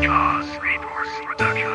Jaws Resource Production.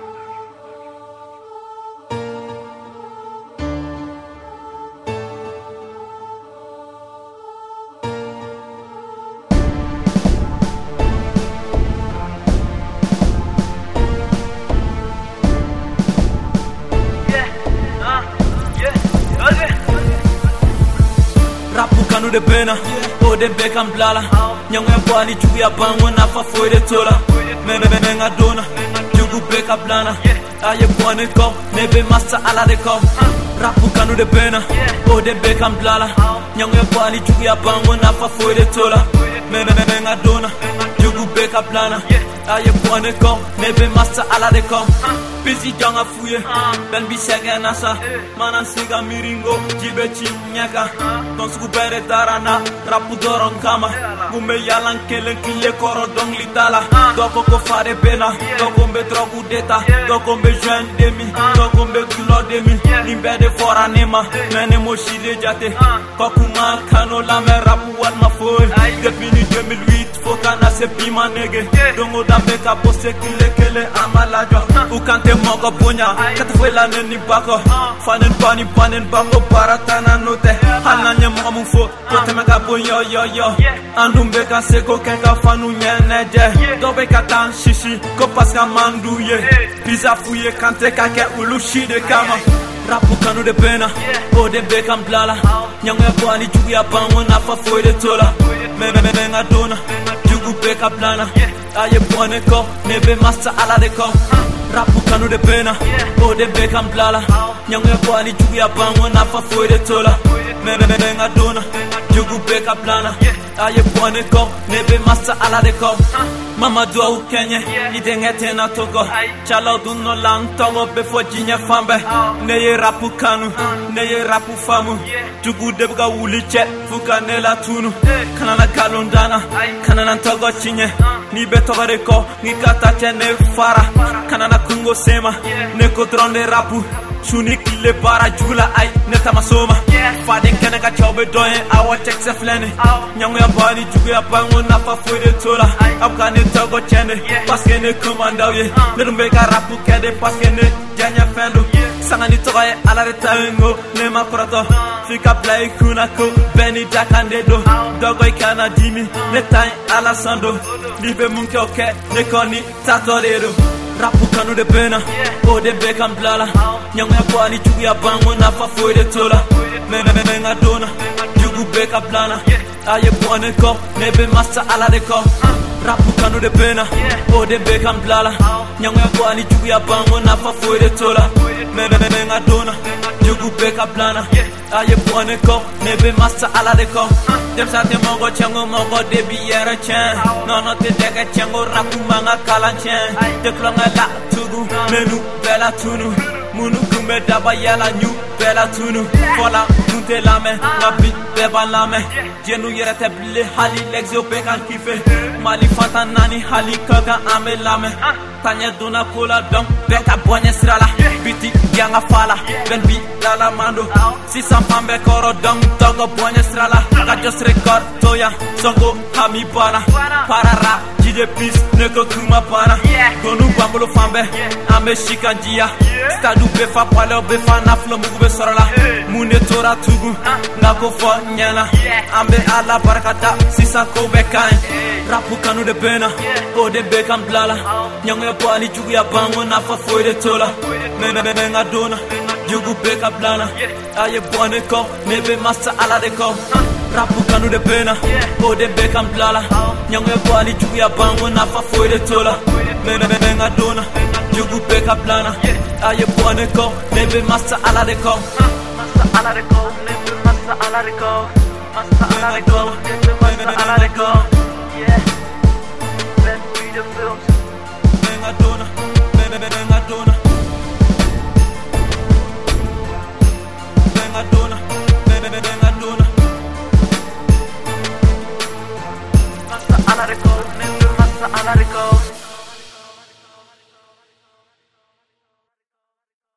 Rapu kanu de pena, o de bekam blala. Nyangwe bwani jugu ya bangwa na fa foi de tola. Me nga dona, jugu beka blana. Aye bwani kom, nebe masa ala de kom. Rapu kanu de pena, o de bekam blala. Nyangwe bwani jugu ya bangwa na fa foi de tola. Me nga dona, jugu beka blana. Aye bwani kom, nebe masa ala de kom. Busy janga fuye, ben bisega nasa. Manan siga miringo, jibe chinyaka. Don suku bere darana, rapu doron kama. Gumbe yalan kele kile koro dong litala. Doko ko fare bena, doko mbe drogu deta. Doko mbe jeune demi, doko mbe kulo demi. Nimbe de fora nema, mene moshi de jate. Kokuma kano la me rapu wat ma foy. Depuis 2008, foka na se pima nege. Dongo da beka pose kile amalajo. Ukante mogo bunya, katafela neni bako. Fanen panen bako baratana note. Hananya mogo fo, kote mega bunyo yo. Andum beka seko kenka fanu nyeneje. Do beka tan shishi, ko paska manduye. Pizza fuye kante kake ulushi de kama. Rapu kanu de pena, o de bekam blala. Nyangwe bwani jugu ya bangwa na fa foi de tola. Me nga dona, jugu beka blana. Aye bwani ko, nebe masa ala de kom. Rapu kanu de pena, o de bekam blala. Nyangwe bwani jugu ya bangwa na fa foi de tola. Me nga dona, jugu beka blana. Aye bwani ko, nebe masa ala de kom. Mama dua u kenye, idenge tena togo. Chala duno lang tongo befo jinye fambe. Neye rapu kanu, neye rapu famu. Jugu debga uliche, fuka nela tunu. Kanana kalundana, kanana togo chinye. Ni betoga reko, ni kata chene fara. Kanana kungo sema, neko dronde rapu. Shuni kile bara jula ay neta masoma. Faden kene ka chobe doyen awa check se flene. Nyango ya bani jugu ya bango na fa foi de tola. Abkane togo chene, paske ne komanda ye. Lerumbe ka rapu kede paske ne janya fendo. Sangani toga ye ala de tawengo ne makroto. Fika play kunako beni jakande do. Dogo ikana dimi ne tay ala sando. Libe munke oke ne koni tatorero. Rapu kanu de pena, o de bekam blala. Nyangwe bwani jugu ya bangwa na fa foi de tola. Me nga dona, jugu beka blana. Aye bwani ko, nebe masa ala de kom. Rapu kanu de pena, o de bekam blala. Nyangwe bwani jugu ya bangwa na fa foi de tola. Me nga dona, jugu beka blana. Aye bwani ko, nebe masa ala de kom. Dem sa te mogo chango mogo de biera chen. Nono te dega chango rapu manga kalan chen. Te klonga la tugu, menu bela tunu. Munu kumbe daba yala nyu bela tunu. Fola nunte lame, ngabi beba lame. Jenu yere te bile hali lexio beka kife. Mali fanta nani hali kaga ame lame. Tanya dona kola dom, beka bonye srala. Biti yanga fala, ben bi lala mando. Si sampambe koro dom, togo bonye srala. Kajos record toya, songo hami bana. Parara, jide peace, neko kuma bana. Gonu bambolo fambe, ame shikanjia. Stadu befa palo befa na flo mugu be sorala. Mune tora tugu, nako fo nyana. Ambe ala barakata, sisa ko bekain. Rapu kanu de pena, o de bekam blala. Nyangwe bwani jugu ya bangwa na fa foi de tola. Me nga dona, jugu beka blana. Aye bwani ko, nebe masa ala de kom. Rapu kanu de pena, o de bekam blala. Nyangwe bwani jugu ya bangwa na fa foi de tola. Me nga dona, jugu beka blana. Aye bwani ko, nebe masa ala de kom. Masa ala de kom, nebe masa ala de kom. Masa ala de kom, nebe masa ala de kom. Yeah, Ben Freedom Films.